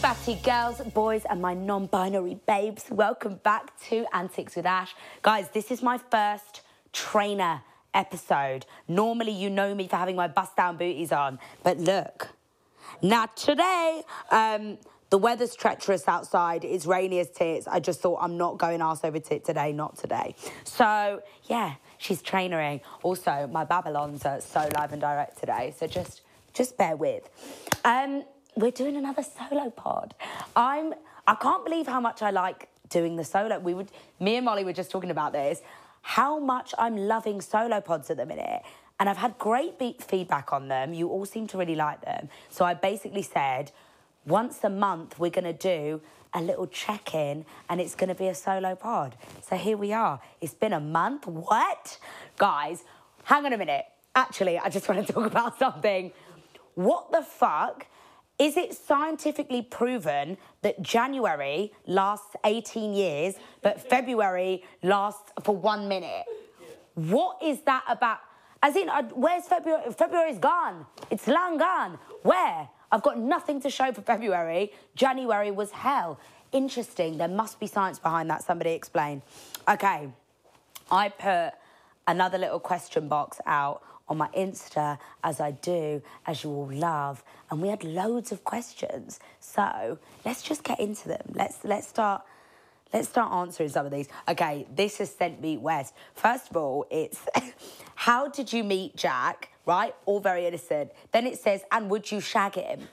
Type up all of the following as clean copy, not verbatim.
Batty girls, boys, and my non-binary babes. Welcome back to Antics with Ash. Guys, this is my first trainer episode. Normally, you know me for having my bust-down booties on, but look, not today. The weather's treacherous outside. It's rainy as tits. I just thought I'm not going arse over tit today, not today. So, yeah, she's trainering. Also, my Babylons are so live and direct today, so just bear with. We're doing another solo pod. I can't believe how much I like doing the solo. Me and Molly were just talking about this, how much I'm loving solo pods at the minute. And I've had great feedback on them. You all seem to really like them. So I basically said, once a month, we're gonna do a little check-in and it's gonna be a solo pod. So here we are. It's been a month, what? Guys, hang on a minute. Actually, I just wanna talk about something. What the fuck? Is it scientifically proven that January lasts 18 years, but February lasts for 1 minute? What is that about? As in, where's February? February's gone. It's long gone. Where? I've got nothing to show for February. January was hell. Interesting. There must be science behind that. Somebody explain. Okay. I put another little question box out on my Insta, as I do, as you all love, and we had loads of questions. So let's just get into them. Let's start answering some of these. Okay, this has sent me west. First of all, it's how did you meet Jack? Right, all very innocent. Then it says, and would you shag him?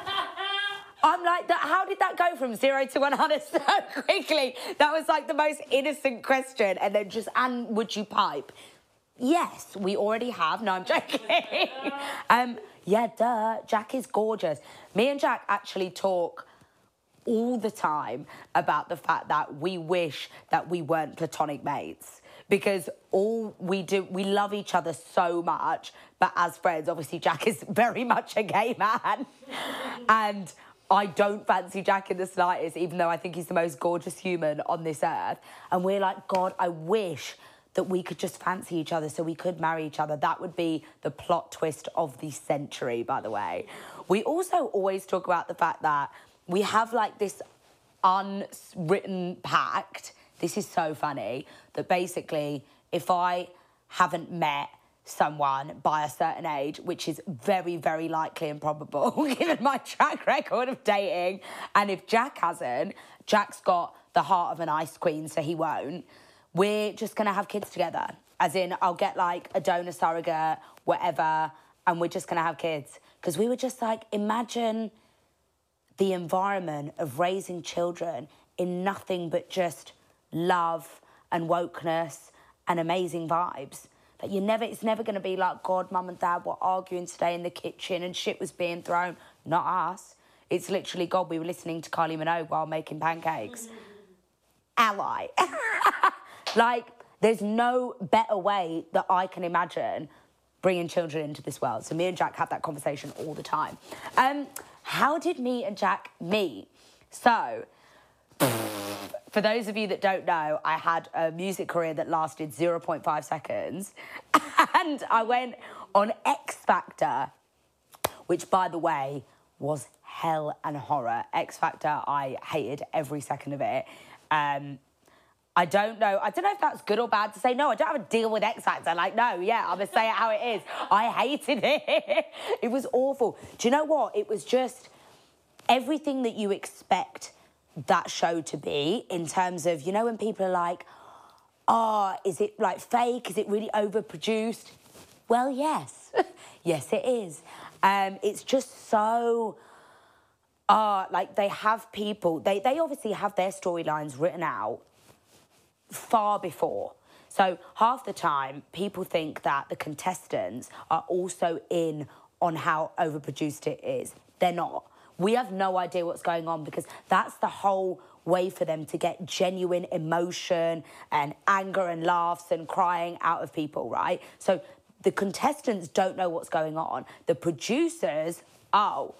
I'm like, how did that go from 0 to 100 so quickly? That was like the most innocent question, and then just, and would you pipe? Yes, we already have. No, I'm joking. Yeah, duh. Jack is gorgeous. Me and Jack actually talk all the time about the fact that we wish that we weren't platonic mates, because all we do, we love each other so much, but as friends, obviously Jack is very much a gay man. And I don't fancy Jack in the slightest, even though I think he's the most gorgeous human on this earth. And we're like, God, I wish that we could just fancy each other so we could marry each other. That would be the plot twist of the century, by the way. We also always talk about the fact that we have like this unwritten pact. This is so funny, that basically if I haven't met someone by a certain age, which is very, very likely and probable given my track record of dating, and if Jack hasn't, Jack's got the heart of an ice queen, so he won't, we're just gonna have kids together. As in, I'll get like a donor surrogate, whatever, and we're just gonna have kids. Because we were just like, imagine the environment of raising children in nothing but just love and wokeness and amazing vibes. Like it's never gonna be like, God, mum and dad were arguing today in the kitchen and shit was being thrown. Not us. It's literally, God, we were listening to Kylie Minogue while making pancakes. Ally. Like, there's no better way that I can imagine bringing children into this world. So me and Jack have that conversation all the time. How did me and Jack meet? So, for those of you that don't know, I had a music career that lasted 0.5 seconds. And I went on X Factor, which, by the way, was hell and horror. X Factor, I hated every second of it. I don't know if that's good or bad to say, no, I don't have a deal with X Factor. Like, no, yeah, I'm going to say it how it is. I hated it. It was awful. Do you know what? It was just everything that you expect that show to be, in terms of, you know, when people are like, oh, is it like fake? Is it really overproduced? Well, yes. Yes, it is. It's just so, like they have people, they obviously have their storylines written out far before. So half the time, people think that the contestants are also in on how overproduced it is. They're not. We have no idea what's going on, because that's the whole way for them to get genuine emotion and anger and laughs and crying out of people, right? So the contestants don't know what's going on. The producers, like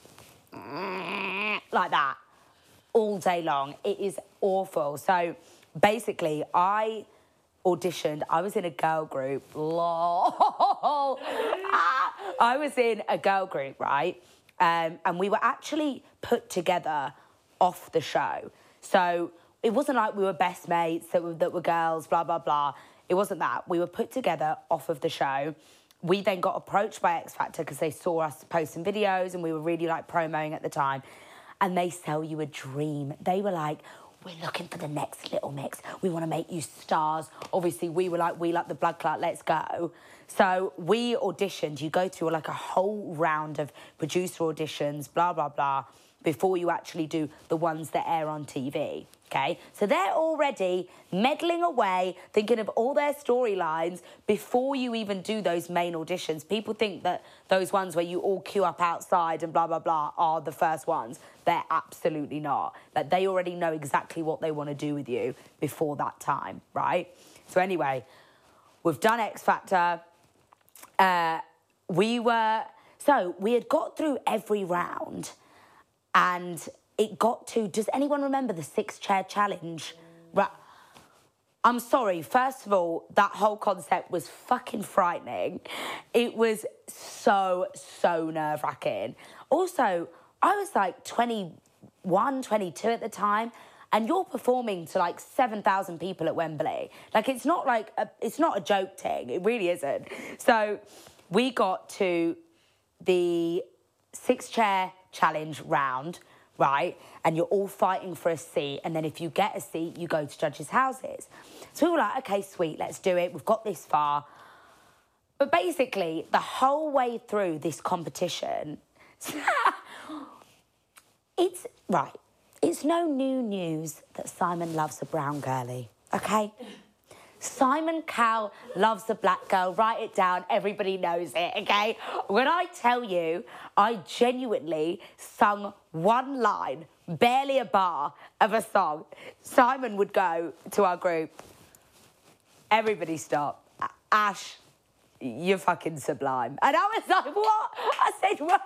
that, all day long. It is awful. So basically, I auditioned. I was in a girl group. Lol. I was in a girl group, right? and we were actually put together off the show. So it wasn't like we were best mates that were girls, blah, blah, blah. It wasn't that. We were put together off of the show. We then got approached by X Factor because they saw us posting videos and we were really like promoting at the time. And they sell you a dream. They were like, we're looking for the next Little Mix. We want to make you stars. Obviously, we were like, we like the blood clot, let's go. So we auditioned. You go through like a whole round of producer auditions, blah, blah, blah, before you actually do the ones that air on TV. Okay, so they're already meddling away, thinking of all their storylines before you even do those main auditions. People think that those ones where you all queue up outside and blah, blah, blah are the first ones. They're absolutely not. Like, they already know exactly what they want to do with you before that time, right? So anyway, we've done X Factor. We had got through every round and it got to, does anyone remember the 6-chair challenge? Right. I'm sorry, first of all, that whole concept was fucking frightening. It was so nerve-wracking. Also, I was like 21, 22 at the time, and you're performing to like 7,000 people at Wembley. Like, it's not like, it's not a joke thing, it really isn't. So we got to the 6-chair challenge round, right? And you're all fighting for a seat. And then if you get a seat, you go to judges' houses. So we were like, okay, sweet, let's do it. We've got this far. But basically, the whole way through this competition, it's no new news that Simon loves a brown girlie, okay? Simon Cowell loves a black girl. Write it down. Everybody knows it, okay? When I tell you, I genuinely sung one line, barely a bar of a song. Simon would go to our group. Everybody stop. Ash, you're fucking sublime. And I was like, what? I said, well,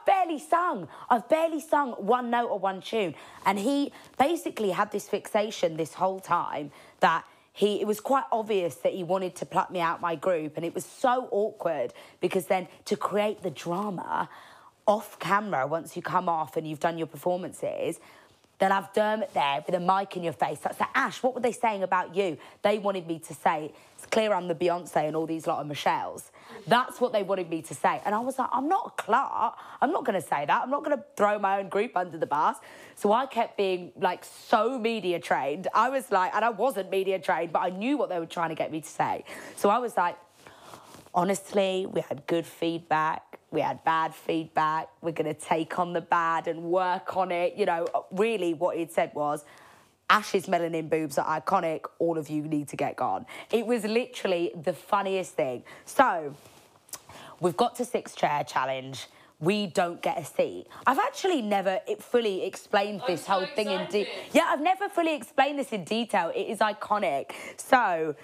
I've barely sung one note or one tune. And he basically had this fixation this whole time that it was quite obvious that he wanted to pluck me out my group, and it was so awkward because then to create the drama off camera, once you come off and you've done your performances, they'll have Dermot there with a mic in your face. That's like, Ash, what were they saying about you? They wanted me to say, it's clear I'm the Beyonce and all these lot of Michelles. That's what they wanted me to say. And I was like, I'm not a Clark. I'm not going to say that. I'm not going to throw my own group under the bus. So I kept being, like, so media trained. I was like, and I wasn't media trained, but I knew what they were trying to get me to say. So I was like, honestly, we had good feedback. We had bad feedback. We're going to take on the bad and work on it. You know, really what he'd said was, Ash's melanin boobs are iconic. All of you need to get gone. It was literally the funniest thing. So we've got to 6-chair challenge. We don't get a seat. I've actually never fully explained this whole thing in detail. Yeah, I've never fully explained this in detail. It is iconic. So,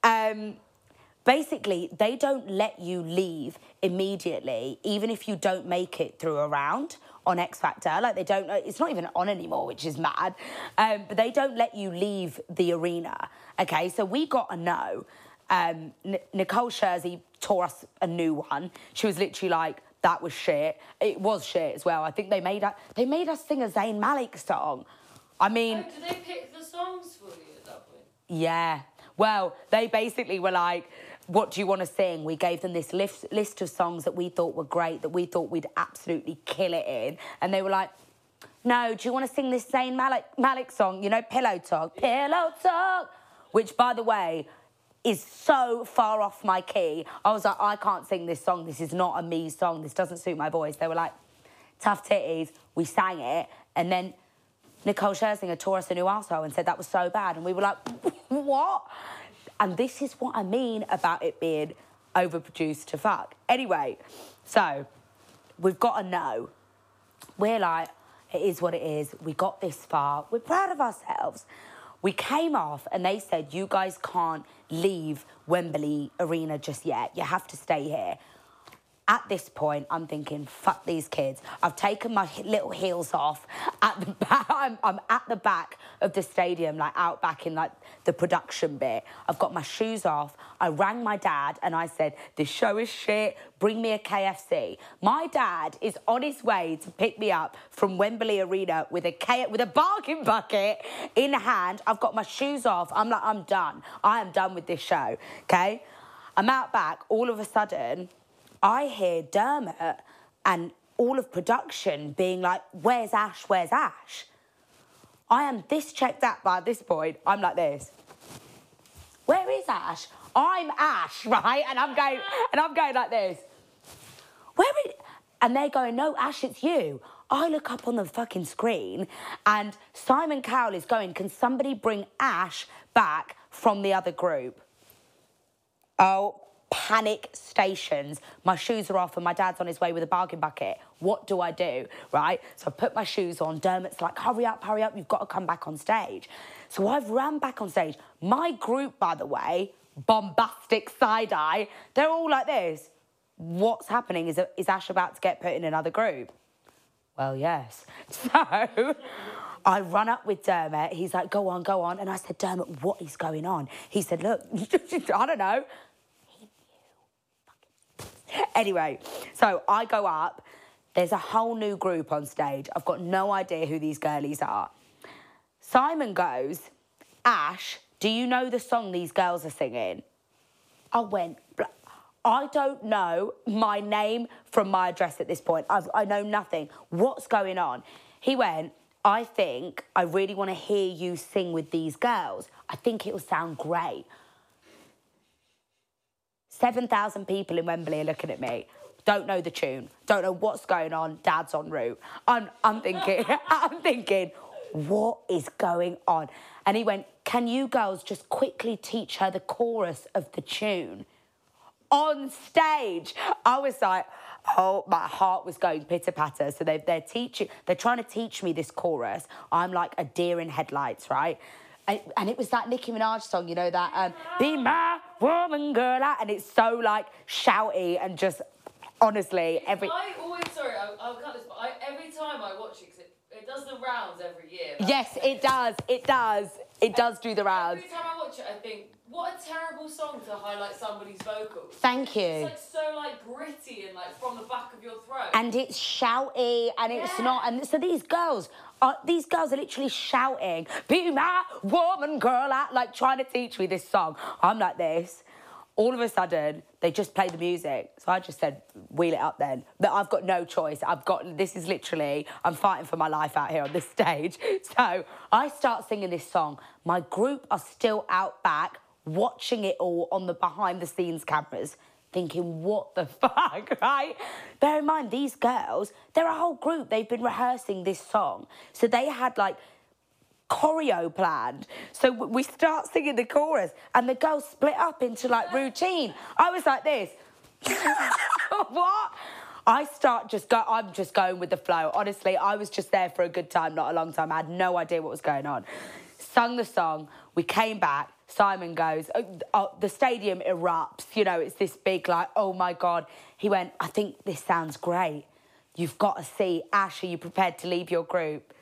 basically, they don't let you leave immediately, even if you don't make it through a round on X Factor. Like, they don't, it's not even on anymore, which is mad. But they don't let you leave the arena. Okay, so we got a no. Nicole Scherzi tore us a new one. She was literally like, that was shit. It was shit as well. I think they made us sing a Zayn Malik song. I mean... Oh, did they pick the songs for you at that point? Yeah. Well, they basically were like, what do you want to sing? We gave them this list of songs that we thought were great, that we thought we'd absolutely kill it in. And they were like, no, do you want to sing this Zayn Malik song? You know, Pillow Talk. Pillow Talk! Which, by the way, is so far off my key. I was like, I can't sing this song. This is not a me song. This doesn't suit my voice. They were like, tough titties. We sang it. And then Nicole Scherzinger tore us a new arsehole and said that was so bad. And we were like, what? And this is what I mean about it being overproduced to fuck. Anyway, so we've got a no. We're like, it is what it is. We got this far. We're proud of ourselves. We came off and they said, you guys can't leave Wembley Arena just yet. You have to stay here. At this point, I'm thinking, fuck these kids. I've taken my little heels off at the back. I'm at the back of the stadium, like out back in like the production bit. I've got my shoes off. I rang my dad and I said, this show is shit. Bring me a KFC. My dad is on his way to pick me up from Wembley Arena with a bargain bucket in hand. I've got my shoes off. I'm like, I'm done. I am done with this show, okay? I'm out back. All of a sudden, I hear Dermot and all of production being like, where's Ash, where's Ash? I am this checked out by this point. I'm like this. Where is Ash? I'm Ash, right? And I'm going like this. And they're going, no, Ash, it's you. I look up on the fucking screen and Simon Cowell is going, can somebody bring Ash back from the other group? Oh, panic stations. My shoes are off and my dad's on his way with a bargain bucket. What do I do, right? So I put my shoes on. Dermot's like, hurry up, you've got to come back on stage. So I've ran back on stage. My group, by the way, bombastic side-eye, they're all like this. What's happening? Is Ash about to get put in another group? Well, yes. So I run up with Dermot. He's like, go on. And I said, Dermot, what is going on? He said, look, I don't know. Anyway, so I go up. There's a whole new group on stage. I've got no idea who these girlies are. Simon goes, Ash, do you know the song these girls are singing? I went, I don't know my name from my address at this point. I know nothing. What's going on? He went, I think I really want to hear you sing with these girls. I think it'll sound great. 7,000 people in Wembley are looking at me. Don't know the tune. Don't know what's going on. Dad's en route. I'm thinking, what is going on? And he went, can you girls just quickly teach her the chorus of the tune? On stage. I was like, oh, my heart was going pitter-patter. So they're trying to teach me this chorus. I'm like a deer in headlights, right? And it was that Nicki Minaj song, you know, that be my woman, girl, and it's so like shouty and just honestly I'll cut this, but every time I watch it, 'cause it does the rounds every year. Yes, it does. It does do the rounds. Every time I watch it, I think, what a terrible song to highlight somebody's vocals. Thank you. It's like so like gritty and like from the back of your throat. And it's shouty and it's not. And so these girls are literally shouting, be my woman, girl, like trying to teach me this song. I'm like this. All of a sudden, they just play the music. So I just said, wheel it up then. But I've got no choice. This is literally, I'm fighting for my life out here on this stage. So I start singing this song. My group are still out back, watching it all on the behind-the-scenes cameras, thinking, what the fuck, right? Bear in mind, these girls, they're a whole group. They've been rehearsing this song. So they had, like, choreo planned. So we start singing the chorus and the girls split up into like routine. I was like this. What? I'm just going with the flow. Honestly, I was just there for a good time, not a long time. I had no idea what was going on. Sung the song. We came back. Simon goes, the stadium erupts. You know, it's this big like, oh my God. He went, I think this sounds great. You've got to see. Ash, are you prepared to leave your group?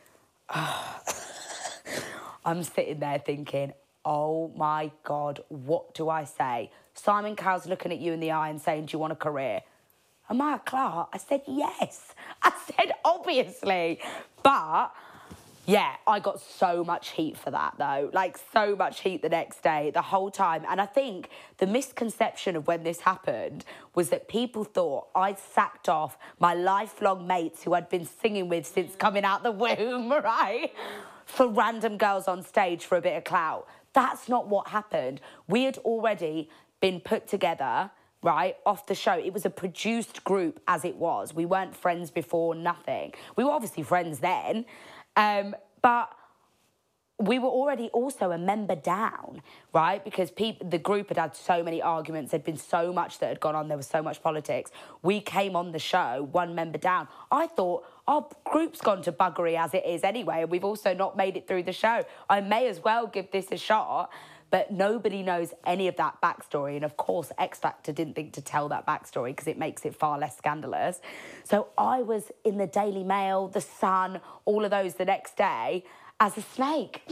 I'm sitting there thinking, oh my God, what do I say? Simon Cowell's looking at you in the eye and saying, do you want a career? Am I a Clark? I said, yes. I said, obviously. But, yeah, I got so much heat for that, though. Like, so much heat the next day, the whole time. And I think the misconception of when this happened was that people thought I'd sacked off my lifelong mates who I'd been singing with since coming out the womb, right? For random girls on stage for a bit of clout. That's not what happened. We had already been put together, right, off the show. It was a produced group as it was. We weren't friends before, nothing. We were obviously friends then, but we were already also a member down, right? Because the group had so many arguments. There'd been so much that had gone on. There was so much politics. We came on the show, one member down. I thought, our group's gone to buggery as it is anyway, and we've also not made it through the show. I may as well give this a shot. But nobody knows any of that backstory. And of course, X Factor didn't think to tell that backstory because it makes it far less scandalous. So I was in the Daily Mail, The Sun, all of those the next day as a snake.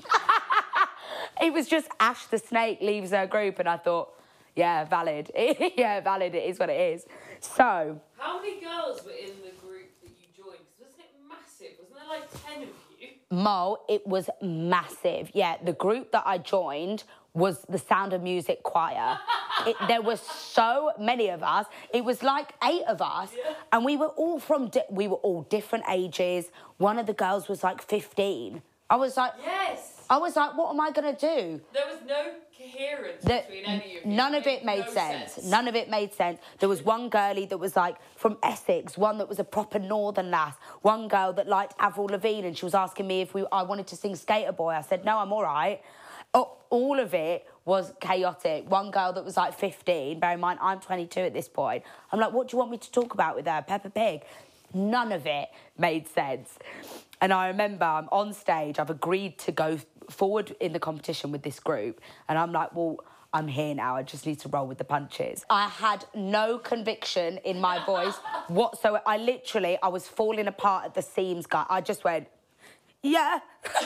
It was just Ash the Snake leaves her group, and I thought, yeah, valid. Yeah, valid, it is what it is. So... How many girls were in the group that you joined? Because wasn't it massive? Wasn't there like 10 of you? Mo, it was massive. Yeah, the group that I joined was the Sound of Music choir. There were so many of us. It was like 8 of us. Yeah. And we were all we were all different ages. One of the girls was like 15. I was like... Yes! I was like, what am I going to do? There was no coherence between any of you. None of it made sense. None of it made sense. There was one girlie that was like from Essex, one that was a proper northern lass, one girl that liked Avril Lavigne, and she was asking me if I wanted to sing Skater Boy. I said, no, I'm all right. Oh, all of it was chaotic. One girl that was like 15, bear in mind, I'm 22 at this point. I'm like, what do you want me to talk about with her? Peppa Pig. None of it made sense. And I remember I'm on stage, I've agreed to go forward in the competition with this group, and I'm like, well, I'm here now, I just need to roll with the punches. I had no conviction in my voice whatsoever. I was falling apart at the seams, guy. I just went, yeah.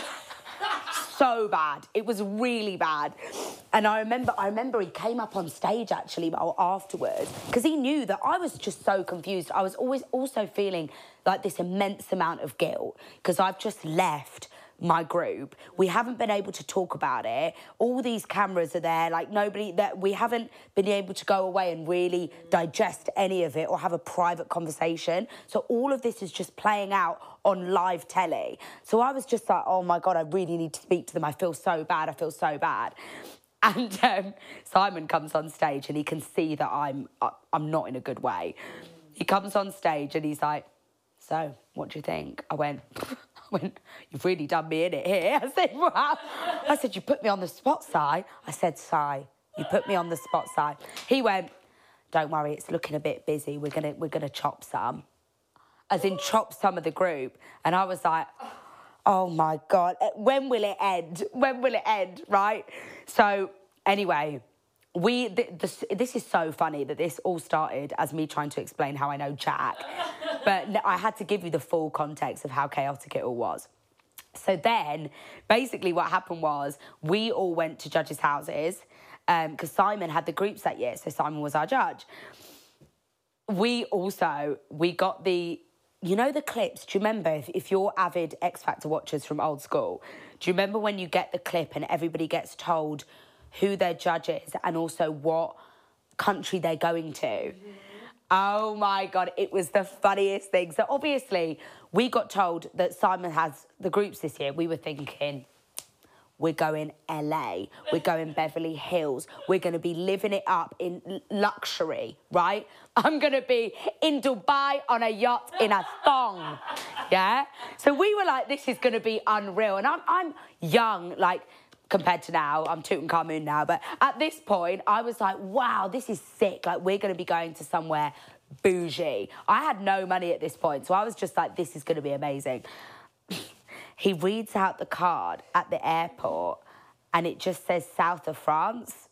So bad. It was really bad. And I remember he came up on stage, actually, afterwards, because he knew that I was just so confused. I was always also feeling like this immense amount of guilt, because I've just left my group. We haven't been able to talk about it. All these cameras are there, like we haven't been able to go away and really digest any of it or have a private conversation. So all of this is just playing out on live telly. So I was just like, oh my God, I really need to speak to them. I feel so bad. I feel so bad. And Simon comes on stage and he can see that I'm not in a good way. He comes on stage and he's like, so, what do you think? I went, you've really done me in it here. I said, wow. I said, you put me on the spot, Si. I said, Si, you put me on the spot, Si. He went, don't worry, it's looking a bit busy. We're gonna chop some. As in chop some of the group. And I was like, oh my God, when will it end? When will it end, right? So, anyway, this is so funny that this all started as me trying to explain how I know Jack. But I had to give you the full context of how chaotic it all was. So then, basically what happened was we all went to judges' houses because Simon had the groups that year, so Simon was our judge. We got the... You know the clips? Do you remember, if you're avid X Factor watchers from old school, do you remember when you get the clip and everybody gets told who their judge is and also what country they're going to? Mm-hmm. Oh, my God, it was the funniest thing. So, obviously, we got told that Simon has the groups this year. We were thinking, we're going LA, we're going Beverly Hills, we're going to be living it up in luxury, right? I'm going to be in Dubai on a yacht in a thong, yeah? So we were like, this is going to be unreal. And I'm young, like, compared to now, I'm Tutankhamun now, but at this point, I was like, wow, this is sick. Like, we're going to be going to somewhere bougie. I had no money at this point, so I was just like, this is going to be amazing. He reads out the card at the airport, and it just says south of France.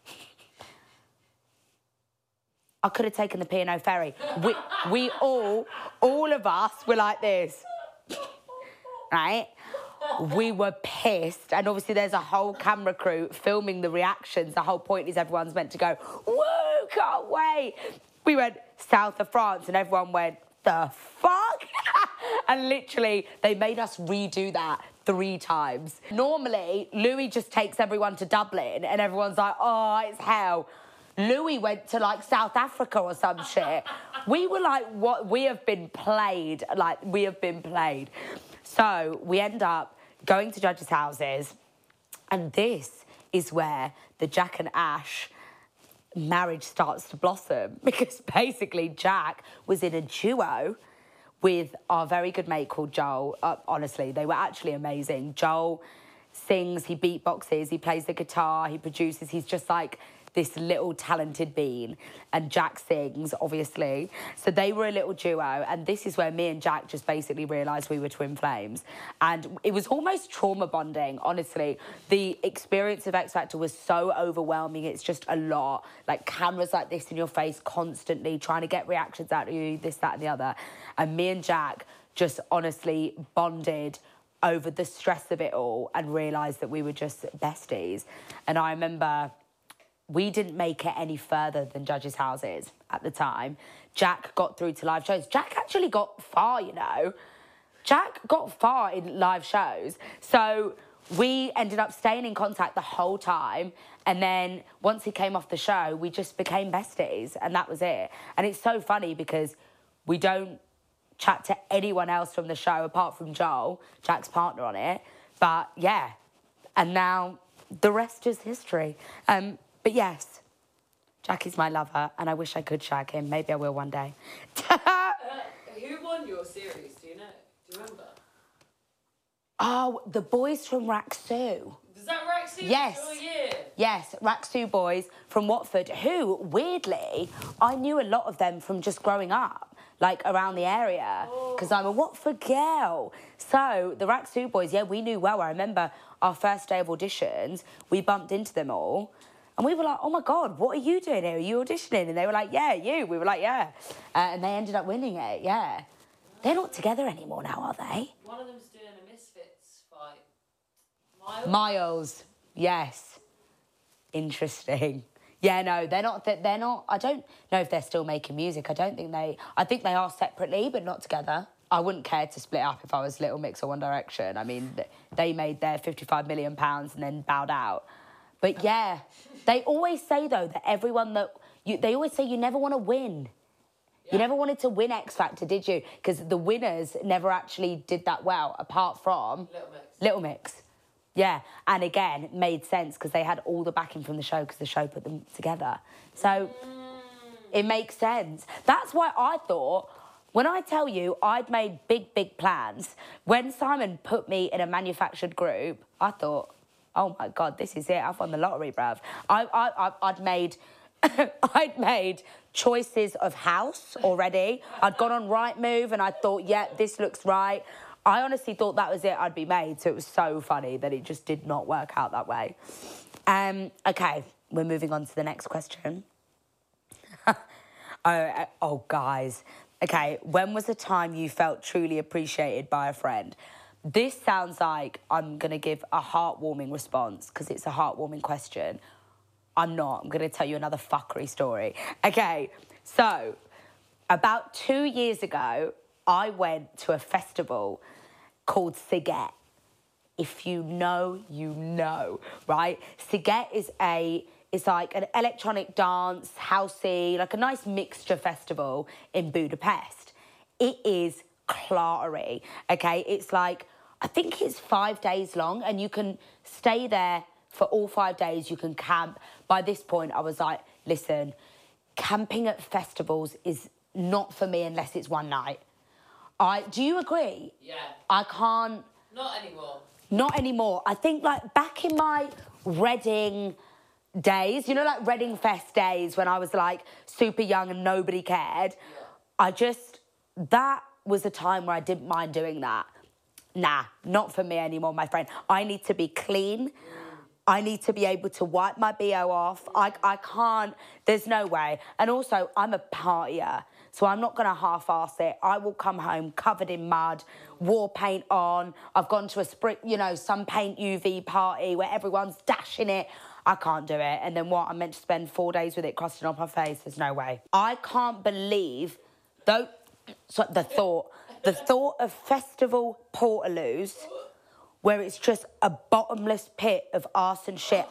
I could have taken the P&O ferry. We all of us were like this, right? We were pissed, and obviously there's a whole camera crew filming the reactions. The whole point is everyone's meant to go, woo, can't wait. We went south of France, and everyone went, the fuck? And literally, they made us redo that 3 times. Normally, Louis just takes everyone to Dublin, and everyone's like, oh, it's hell. Louis went to, like, South Africa or some shit. We were like, what? We have been played. Like, we have been played. So we end up going to judges' houses, and this is where the Jack and Ash marriage starts to blossom, because basically Jack was in a duo with our very good mate called Joel. Honestly, they were actually amazing. Joel sings, he beatboxes, he plays the guitar, he produces. He's just like this little talented bean, and Jack sings, obviously. So they were a little duo, and this is where me and Jack just basically realised we were twin flames. And it was almost trauma bonding, honestly. The experience of X Factor was so overwhelming. It's just a lot. Like, cameras like this in your face constantly, trying to get reactions out of you, this, that, and the other. And me and Jack just honestly bonded over the stress of it all and realised that we were just besties. And I remember we didn't make it any further than judges' houses at the time. Jack got through to live shows. Jack actually got far, you know. Jack got far in live shows. So we ended up staying in contact the whole time. And then once he came off the show, we just became besties. And that was it. And it's so funny because we don't chat to anyone else from the show apart from Joel, Jack's partner on it. But yeah, and now the rest is history. But yes, Jack is my lover, and I wish I could shag him. Maybe I will one day. Who won your series? Do you know? Do you remember? Oh, the boys from Raksu. Is that Raksu? Yes. Oh, yeah. Yes, Raksu boys from Watford, who, weirdly, I knew a lot of them from just growing up, like around the area, because I'm a Watford girl. So the Raksu boys, yeah, we knew well. I remember our first day of auditions, we bumped into them all. And we were like, oh, my God, what are you doing here? Are you auditioning? And they were like, yeah, you. We were like, yeah. And they ended up winning it, yeah. They're not together anymore now, are they? One of them's doing a Misfits fight. Miles, yes. Interesting. Yeah, no, they're not, I don't know if they're still making music. I think they are separately, but not together. I wouldn't care to split up if I was Little Mix or One Direction. I mean, they made their £55 million and then bowed out. But yeah, they always say, though, that they always say you never want to win. Yeah. You never wanted to win X Factor, did you? Because the winners never actually did that well, apart from Little Mix. Yeah, and again, it made sense because they had all the backing from the show because the show put them together. So it makes sense. That's why I thought, when I tell you I'd made big, big plans, when Simon put me in a manufactured group, I thought, oh my God, this is it. I've won the lottery, bruv. I'd made I'd made choices of house already. I'd gone on Rightmove and I thought, yeah, this looks right. I honestly thought that was it, I'd be made. So it was so funny that it just did not work out that way. Okay, we're moving on to the next question. Oh, guys. Okay, when was the time you felt truly appreciated by a friend? This sounds like I'm going to give a heartwarming response because it's a heartwarming question. I'm not. I'm going to tell you another fuckery story. Okay, so about 2 years ago, I went to a festival called Siget. If you know, you know, right? Siget is like an electronic dance, housey, like a nice mixture festival in Budapest. It is clattery, okay? It's like, I think it's 5 days long and you can stay there for all 5 days. You can camp. By this point, I was like, listen, camping at festivals is not for me unless it's one night. Do you agree? Yeah. I can't... Not anymore. Not anymore. I think, like, back in my Reading days, you know, like Reading Fest days when I was, like, super young and nobody cared, yeah. That was a time where I didn't mind doing that. Nah, not for me anymore, my friend. I need to be clean. I need to be able to wipe my BO off. I can't, there's no way. And also, I'm a partier, so I'm not going to half-arse it. I will come home covered in mud, war paint on. I've gone to some paint UV party where everyone's dashing it. I can't do it. And then what? I'm meant to spend 4 days with it crusting off my face? There's no way. I can't believe, the thought of festival Portaloos where it's just a bottomless pit of arse and shit.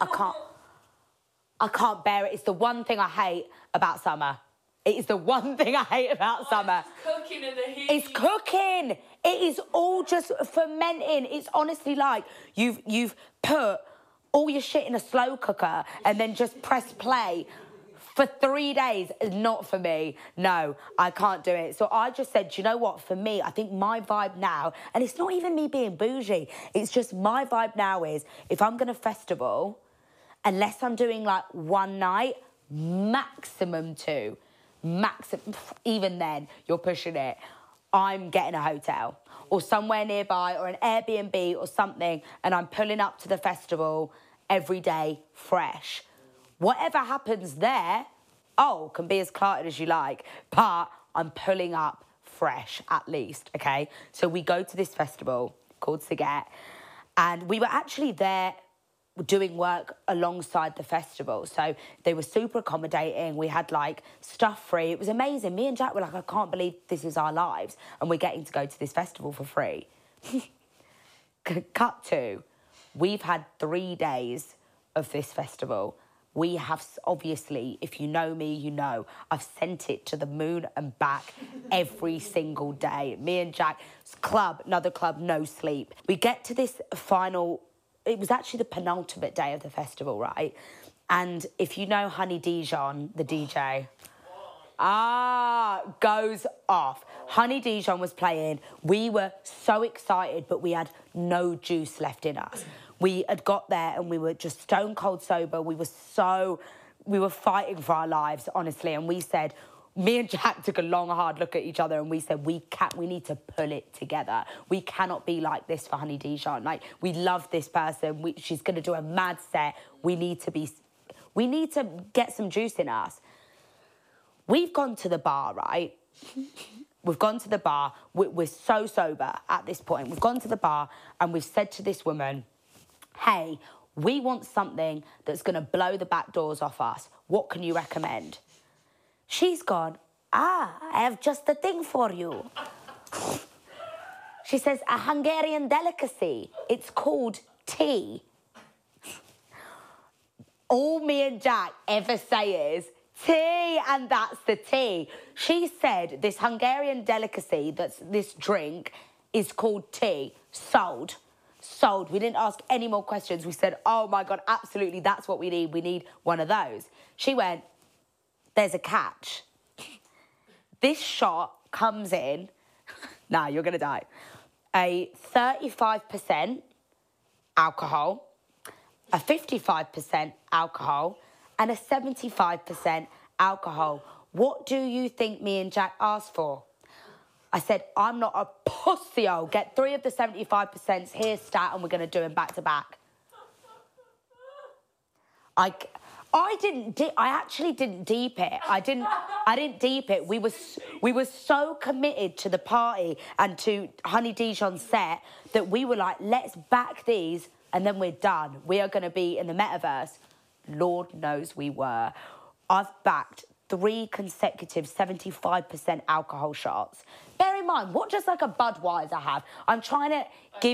I can't bear it. It's the one thing I hate about summer. It is the one thing I hate about summer. It's cooking in the heat. It's cooking. It is all just fermenting. It's honestly like you've put all your shit in a slow cooker and then just press play for 3 days. Not for me. No, I can't do it. So I just said, you know what? For me, I think my vibe now, and it's not even me being bougie, it's just my vibe now is if I'm going to festival unless I'm doing like one night, maximum two. Maximum, even then, you're pushing it. I'm getting a hotel or somewhere nearby or an Airbnb or something, and I'm pulling up to the festival every day fresh. Whatever happens there, can be as cluttered as you like, but I'm pulling up fresh at least, okay? So we go to this festival called Saget, and we were actually there doing work alongside the festival. So they were super accommodating. We had like stuff free. It was amazing. Me and Jack were like, I can't believe this is our lives and we're getting to go to this festival for free. Cut to, we've had 3 days of this festival. We have, obviously, if you know me, you know, I've sent it to the moon and back every single day. Me and Jack, club, another club, no sleep. We get to this final, it was actually the penultimate day of the festival, right? And if you know Honey Dijon, the DJ, goes off. Honey Dijon was playing. We were so excited, but we had no juice left in us. We had got there and we were just stone cold sober. We were fighting for our lives, honestly. And we said, me and Jack took a long, hard look at each other and we said, we need to pull it together. We cannot be like this for Honey Dijon. Like, we love this person. She's going to do a mad set. We need to get some juice in us. We've gone to the bar, right? We've gone to the bar. We're so sober at this point. We've gone to the bar and we've said to this woman, hey, we want something that's going to blow the back doors off us. What can you recommend? She's gone, I have just the thing for you. She says, a Hungarian delicacy. It's called tea. All me and Jack ever say is, tea, and that's the tea. She said this Hungarian delicacy, this drink, is called tea. Sold. Sold. We didn't ask any more questions. We said, oh my God, absolutely, that's what we need. We need one of those. She went, there's a catch. This shot comes in, nah, you're gonna die, a 35% alcohol, a 55% alcohol, and a 75% alcohol. What do you think me and Jack asked for? I said, I'm not a pussy. I'll get 3 of the 75%. Here's stat, and we're going to do them back to back. I actually didn't deep it. I didn't deep it. We were so committed to the party and to Honey Dijon's set that we were like, let's back these, and then we're done. We are going to be in the metaverse. Lord knows we were. I've backed 3 consecutive 75% alcohol shots. Bear in mind, what does like a Budweiser have? I'm trying to give...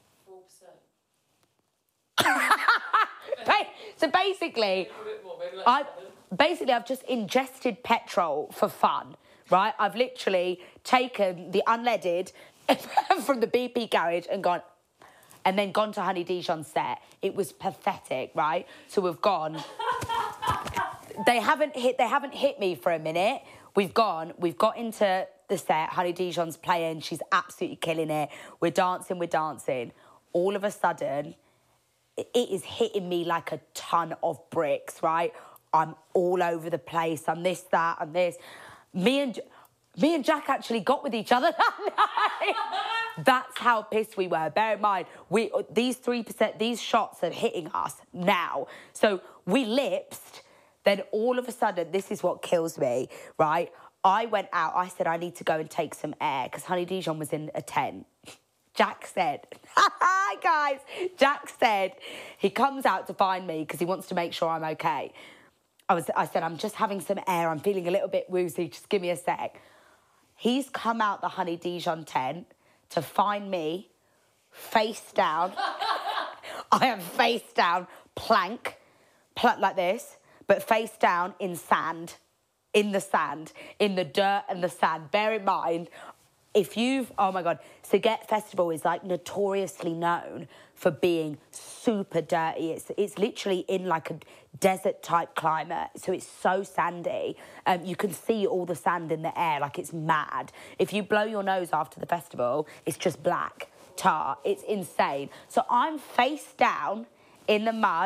Like 4%. So basically, I've just ingested petrol for fun, right? I've literally taken the unleaded from the BP garage and then gone to Honey Dijon's set. It was pathetic, right? So we've gone... They haven't hit me for a minute. We've got into the set. Honey Dijon's playing. She's absolutely killing it. We're dancing. All of a sudden, it is hitting me like a ton of bricks, right? I'm all over the place. I'm this, that, and this. Me and Jack actually got with each other that night. That's how pissed we were. Bear in mind, these shots are hitting us now. So we lipsed. Then all of a sudden, this is what kills me, right? I went out. I said, I need to go and take some air because Honey Dijon was in a tent. Jack said, hi, guys. Jack said he comes out to find me because he wants to make sure I'm okay. I said, I'm just having some air. I'm feeling a little bit woozy. Just give me a sec. He's come out the Honey Dijon tent to find me face down. I am face down, plank like this. But face down in sand, in the dirt and the sand. Bear in mind, oh my God, Saget Festival is like notoriously known for being super dirty. It's literally in like a desert type climate. So it's so sandy. You can see all the sand in the air, like it's mad. If you blow your nose after the festival, it's just black tar. It's insane. So I'm face down in the mud,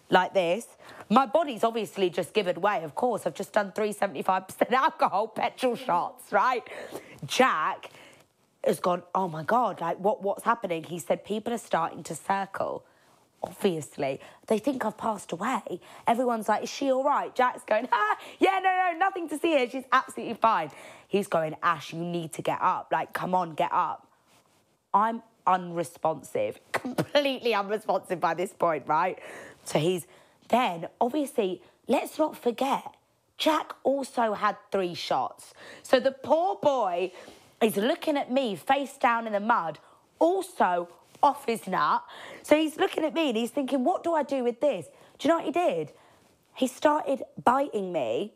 like this. My body's obviously just given way, of course. I've just done 375% alcohol, petrol shots, right? Jack has gone, oh my God, like what's happening? He said, people are starting to circle. Obviously, they think I've passed away. Everyone's like, is she all right? Jack's going, yeah, no, nothing to see here. She's absolutely fine. He's going, Ash, you need to get up. Like, come on, get up. I'm unresponsive, completely unresponsive by this point, right? So then, obviously, let's not forget, Jack also had 3 shots. So the poor boy is looking at me face down in the mud, also off his nut. So he's looking at me and he's thinking, what do I do with this? Do you know what he did? He started biting me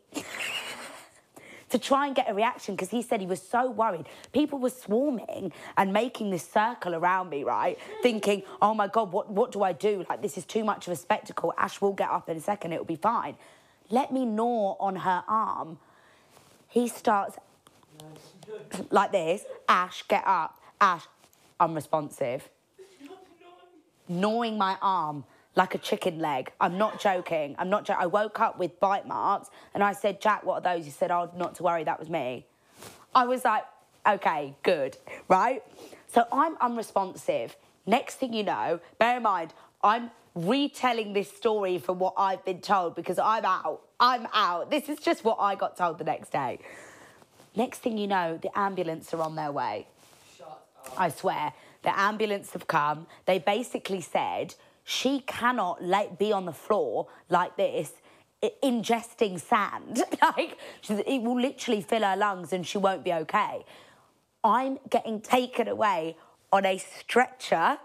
to try and get a reaction because he said he was so worried. People were swarming and making this circle around me, right? Thinking, oh my God, what do I do? Like, this is too much of a spectacle. Ash will get up in a second, it'll be fine. Let me gnaw on her arm. He starts like this. Ash, get up. Ash, unresponsive. Gnawing my arm like a chicken leg. I'm not joking. I woke up with bite marks and I said, Jack, what are those? He said, oh, not to worry, that was me. I was like, okay, good, right? So I'm unresponsive. Next thing you know, bear in mind, I'm retelling this story from what I've been told because I'm out. This is just what I got told the next day. Next thing you know, the ambulance are on their way. Shut up. I swear. The ambulance have come. They basically said she cannot be on the floor like this, ingesting sand. Like, it will literally fill her lungs and she won't be okay. I'm getting taken away on a stretcher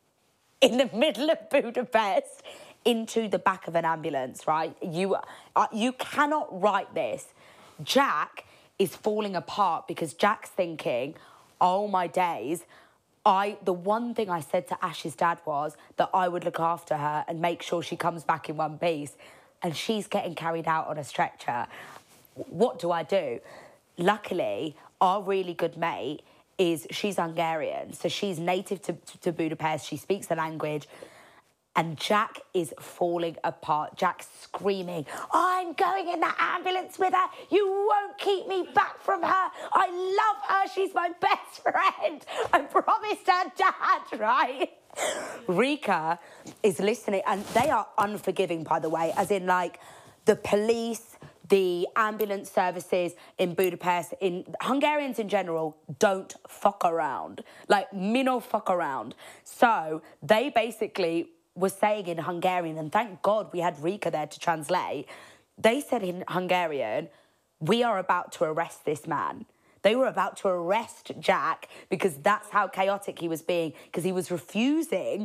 in the middle of Budapest into the back of an ambulance, right? You cannot write this. Jack is falling apart because Jack's thinking, oh my days, the one thing I said to Ash's dad was that I would look after her and make sure she comes back in one piece. And she's getting carried out on a stretcher. What do I do? Luckily, our really good mate she's Hungarian. So she's native to Budapest. She speaks the language. And Jack is falling apart. Jack's screaming, I'm going in that ambulance with her. You won't keep me back from her. I love her. She's my best friend. I promised her dad, right? Rika is listening, and they are unforgiving, by the way, as in, like, the police, the ambulance services in Budapest, Hungarians in general, don't fuck around. Like, minno fuck around. So they basically was saying in Hungarian, and thank God we had Rika there to translate, they said in Hungarian, we are about to arrest this man. They were about to arrest Jack because that's how chaotic he was being, because he was refusing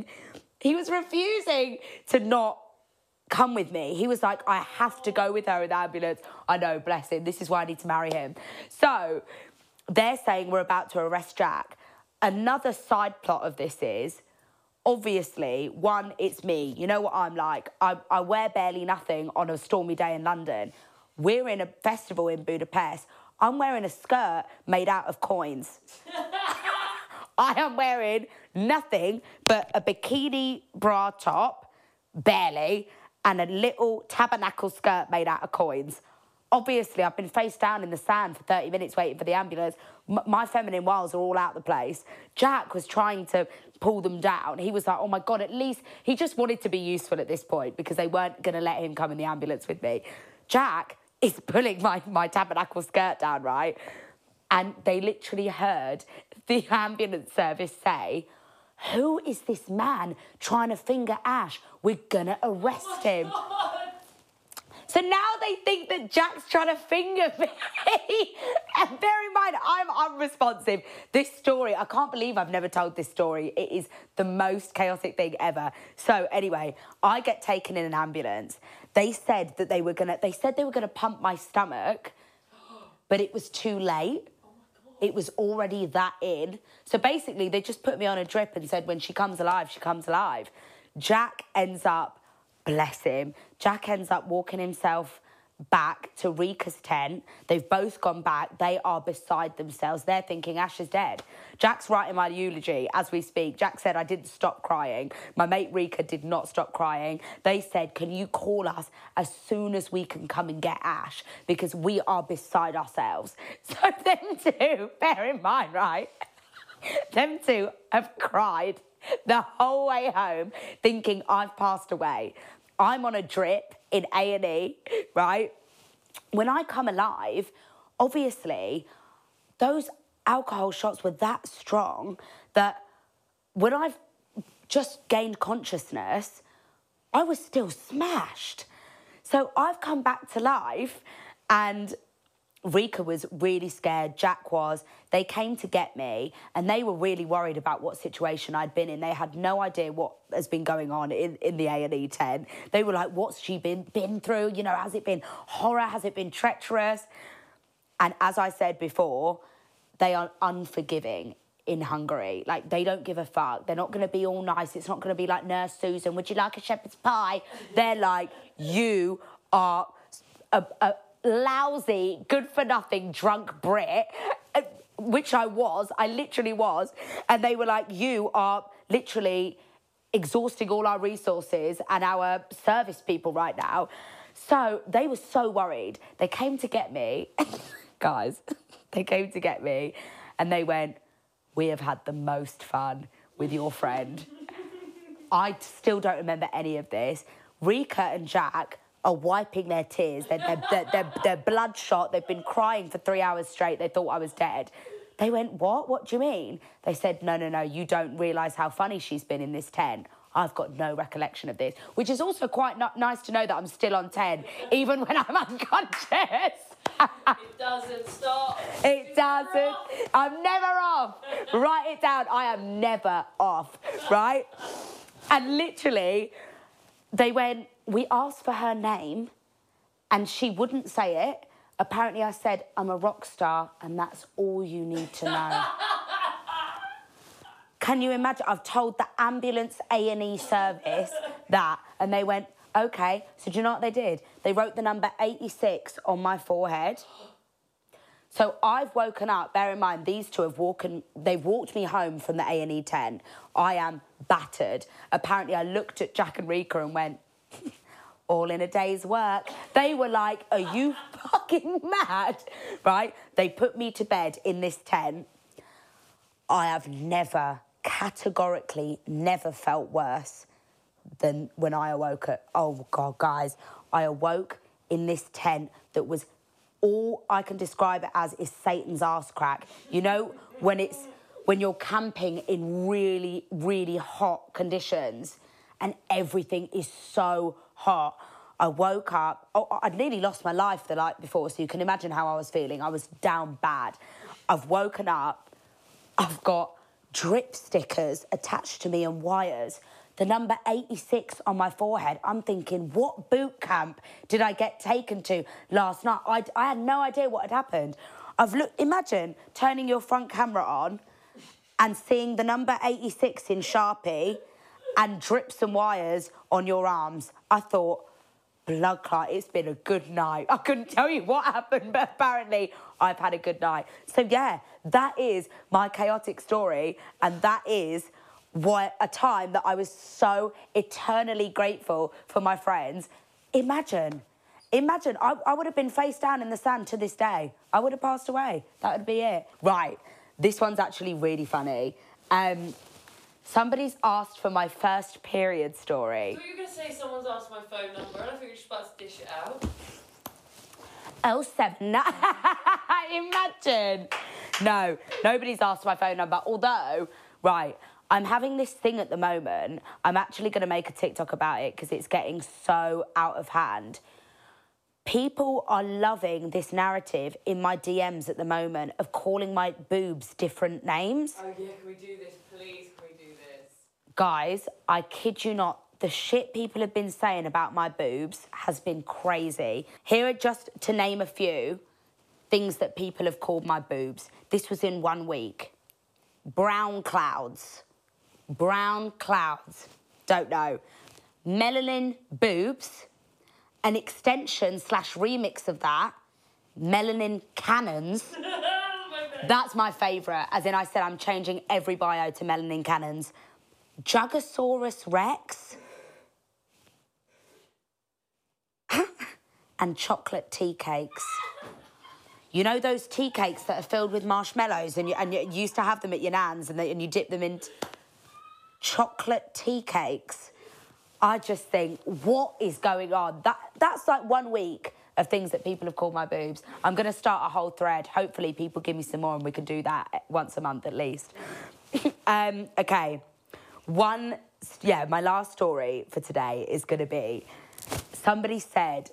to not come with me. He was like, I have to go with her in the ambulance. I know, bless him. This is why I need to marry him. So they're saying we're about to arrest Jack. Another side plot of this is, obviously, one, it's me. You know what I'm like. I wear barely nothing on a stormy day in London. We're in a festival in Budapest. I'm wearing a skirt made out of coins. I am wearing nothing but a bikini bra top, barely, and a little tabernacle skirt made out of coins. Obviously, I've been face down in the sand for 30 minutes waiting for the ambulance. My feminine wiles are all out the place. Jack was trying to pull them down. He was like, oh my God, at least... He just wanted to be useful at this point because they weren't going to let him come in the ambulance with me. Jack is pulling my tabernacle skirt down, right? And they literally heard the ambulance service say, who is this man trying to finger Ash? We're going to arrest him. God. So now they think that Jack's trying to finger me. And bear in mind, I'm unresponsive. This story, I can't believe I've never told this story. It is the most chaotic thing ever. So anyway, I get taken in an ambulance. They said that they were gonna pump my stomach, but it was too late. It was already that in. So basically, they just put me on a drip and said, when she comes alive, she comes alive. Jack ends up, bless him, Jack ends up walking himself back to Rika's tent. They've both gone back. They are beside themselves. They're thinking Ash is dead. Jack's writing my eulogy as we speak. Jack said I didn't stop crying. My mate Rika did not stop crying. They said, can you call us as soon as we can come and get Ash? Because we are beside ourselves. So them two, bear in mind, right? Them two have cried the whole way home thinking I've passed away. I'm on a drip in A&E, right? When I come alive, obviously, those alcohol shots were that strong that when I've just gained consciousness, I was still smashed. So I've come back to life, and Rika was really scared, Jack was. They came to get me, and they were really worried about what situation I'd been in. They had no idea what has been going on in the A&E tent. They were like, what's she been through? You know, has it been horror? Has it been treacherous? And as I said before, they are unforgiving in Hungary. Like, they don't give a fuck. They're not going to be all nice. It's not going to be like, Nurse Susan, would you like a shepherd's pie? They're like, you are a lousy, good-for-nothing, drunk Brit, which I literally was, and they were like, you are literally exhausting all our resources and our service people right now. So they were so worried. They came to get me, guys, they came to get me, and they went, we have had the most fun with your friend. I still don't remember any of this. Rika and Jack are wiping their tears. They're bloodshot. They've been crying for 3 hours straight. They thought I was dead. They went, what? What do you mean? They said, no, you don't realise how funny she's been in this tent. I've got no recollection of this, which is also quite nice to know that I'm still on 10, even when I'm unconscious. It doesn't stop. It doesn't. I'm never off. Write it down. I am never off, right? And literally, they went, we asked for her name and she wouldn't say it. Apparently I said, I'm a rock star and that's all you need to know. Can you imagine? I've told the ambulance A&E service that, and they went, okay. So do you know what they did? They wrote the number 86 on my forehead. So I've woken up, bear in mind, these two they've walked me home from the A&E tent. I am battered. Apparently I looked at Jack and Rika and went, all in a day's work. They were like, are you fucking mad? Right? They put me to bed in this tent. I have categorically never felt worse than when I awoke oh God, guys, I awoke in this tent that was, all I can describe it as is Satan's arse crack. You know, when you're camping in really, really hot conditions and everything is so hot. I woke up, I'd nearly lost my life the night before, so you can imagine how I was feeling. I was down bad. I've woken up, I've got drip stickers attached to me and wires. The number 86 on my forehead. I'm thinking, what boot camp did I get taken to last night? I had no idea what had happened. Imagine turning your front camera on and seeing the number 86 in Sharpie and drips and wires on your arms. I thought, blood clot, it's been a good night. I couldn't tell you what happened, but apparently I've had a good night. So yeah, that is my chaotic story, and that is a time that I was so eternally grateful for my friends. Imagine, I would have been face down in the sand to this day. I would have passed away. That would be it. Right, this one's actually really funny. Somebody's asked for my first period story. So you were going to say someone's asked my phone number, and I think you're just about to dish it out. 07. Imagine. No, nobody's asked my phone number. Although, right, I'm having this thing at the moment. I'm actually going to make a TikTok about it because it's getting so out of hand. People are loving this narrative in my DMs at the moment of calling my boobs different names. Oh, yeah, can we do this, please? Can we do this? Guys, I kid you not, the shit people have been saying about my boobs has been crazy. Here are just to name a few things that people have called my boobs. This was in 1 week. Brown clouds. Brown clouds. Don't know. Melanin boobs. an extension / remix of that, Melanin Cannons. That's my favourite. As in, I said I'm changing every bio to Melanin Cannons. Jugosaurus Rex. And chocolate tea cakes. You know those tea cakes that are filled with marshmallows and you used to have them at your nan's and you dip them in chocolate tea cakes? I just think, what is going on? That's like 1 week of things that people have called my boobs. I'm going to start a whole thread. Hopefully people give me some more and we can do that once a month at least. Okay. My last story for today is going to be, somebody said,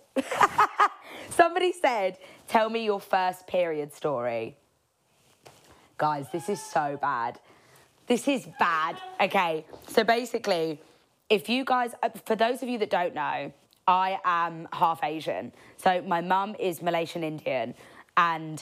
tell me your first period story. Guys, this is so bad. This is bad. Okay, so basically, if you guys, for those of you that don't know, I am half Asian. So my mum is Malaysian Indian. And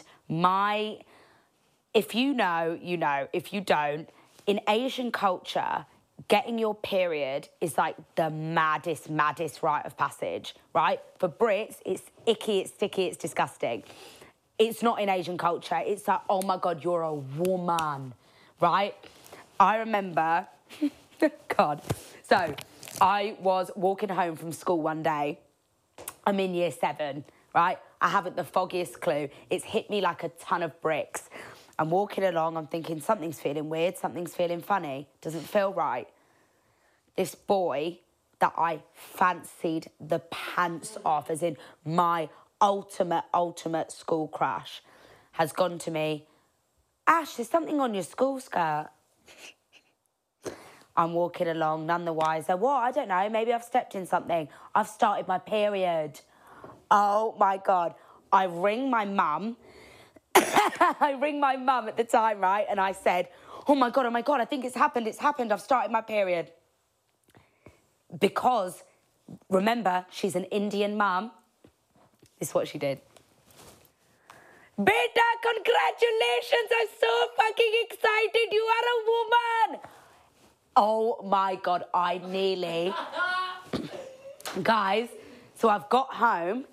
if you know, you know. If you don't, in Asian culture, getting your period is like the maddest rite of passage, right? For Brits, it's icky, it's sticky, it's disgusting. It's not in Asian culture. It's like, oh my God, you're a woman, right? I remember, God. So I was walking home from school one day. I'm in year 7, right? I haven't the foggiest clue. It's hit me like a ton of bricks. I'm walking along, I'm thinking something's feeling weird, something's feeling funny, doesn't feel right. This boy that I fancied the pants off, as in my ultimate school crush, has gone to me, Ash, there's something on your school skirt. I'm walking along, none the wiser. What? I don't know, maybe I've stepped in something. I've started my period. Oh my God. I ring my mum. I ring my mum at the time, right? And I said, oh my God, I think it's happened, I've started my period. Because, remember, she's an Indian mum. This is what she did. Beta, congratulations, I'm so fucking excited, you are a woman. Oh my God, I nearly... Guys, so I've got home,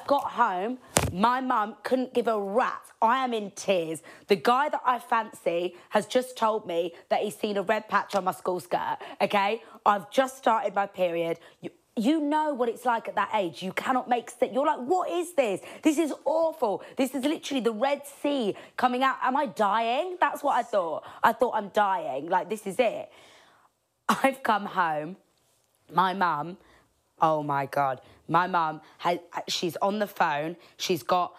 my mum couldn't give a rat. I am in tears. The guy that I fancy has just told me that he's seen a red patch on my school skirt, okay? I've just started my period. You know what it's like at that age. You cannot make sense. You're like, what is this? This is awful. This is literally the Red Sea coming out. Am I dying? That's what I thought. I thought I'm dying. Like, this is it. I've come home. My mum, oh my God. My mum, she's on the phone. She's got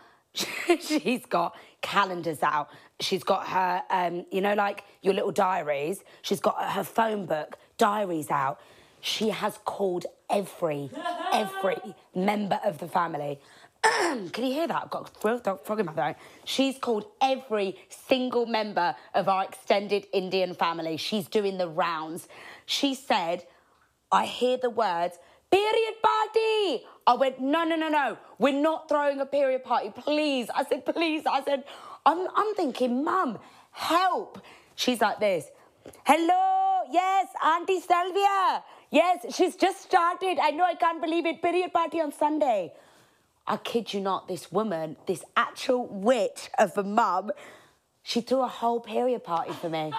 calendars out. She's got her, you know, like your little diaries. She's got her phone book, diaries out. She has called every member of the family. Can you hear that? I've got a frog in my throat. She's called every single member of our extended Indian family. She's doing the rounds. She said, I hear the words, period party. I went, no. We're not throwing a period party, please. I said, please. I said, I'm thinking, Mum, help. She's like this. Hello, yes, Auntie Sylvia. Yes, she's just started. I know, I can't believe it. Period party on Sunday. I kid you not, this woman, this actual witch of a mum, she threw a whole period party for me.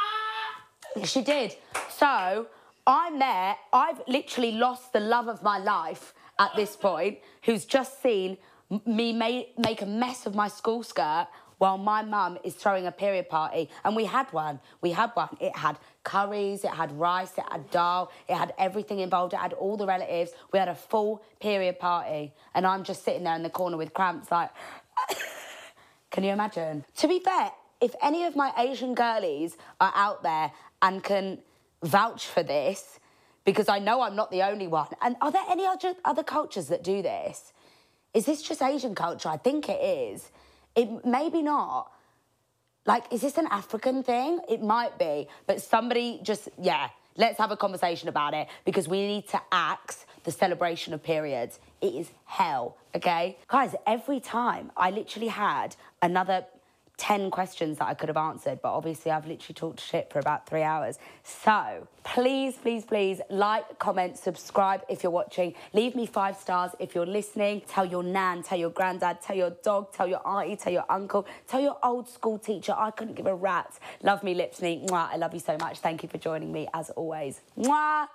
She did. So I'm there. I've literally lost the love of my life at this point, who's just seen me make a mess of my school skirt while my mum is throwing a period party. And we had one. It had curries, it had rice, it had dal, it had everything involved, it had all the relatives. We had a full period party. And I'm just sitting there in the corner with cramps like... Can you imagine? To be fair, if any of my Asian girlies are out there and can vouch for this, because I know I'm not the only one. And are there any other cultures that do this? Is this just Asian culture? I think it is. It maybe not. Like, is this an African thing? It might be. But somebody just, yeah, let's have a conversation about it because we need to axe the celebration of periods. It is hell, okay? Guys, every time I literally had another 10 questions that I could have answered, but obviously I've literally talked shit for about 3 hours. So please, please, please like, comment, subscribe if you're watching. Leave me 5 stars if you're listening. Tell your nan, tell your granddad, tell your dog, tell your auntie, tell your uncle, tell your old school teacher. I couldn't give a rat's. Love me, lips me. Mwah. I love you so much. Thank you for joining me as always. Mwah.